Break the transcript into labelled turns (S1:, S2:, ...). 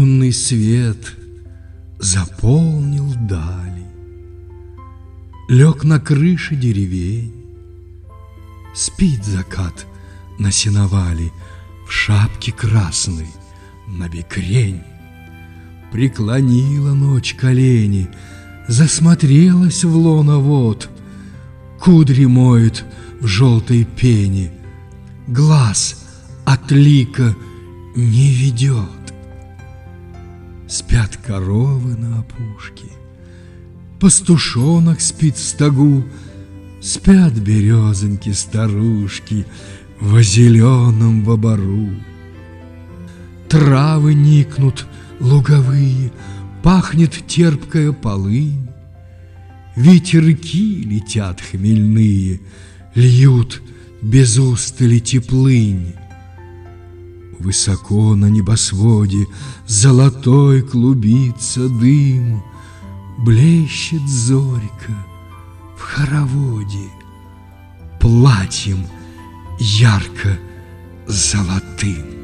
S1: Лунный свет заполнил дали, лег на крыши деревень. Спит закат на сеновале в шапке красной на бекрень. Преклонила ночь колени, засмотрелась в лоно вод, кудри моет в желтой пене, глаз от лика не ведет. Спят коровы на опушке, пастушонок спит в стогу, спят березоньки-старушки во зеленом вобору. Травы никнут луговые, пахнет терпкая полынь, ветерки летят хмельные, льют без устали теплынь. Высоко на небосводе золотой клубится дым, блещет зорька в хороводе платьем ярко-золотым.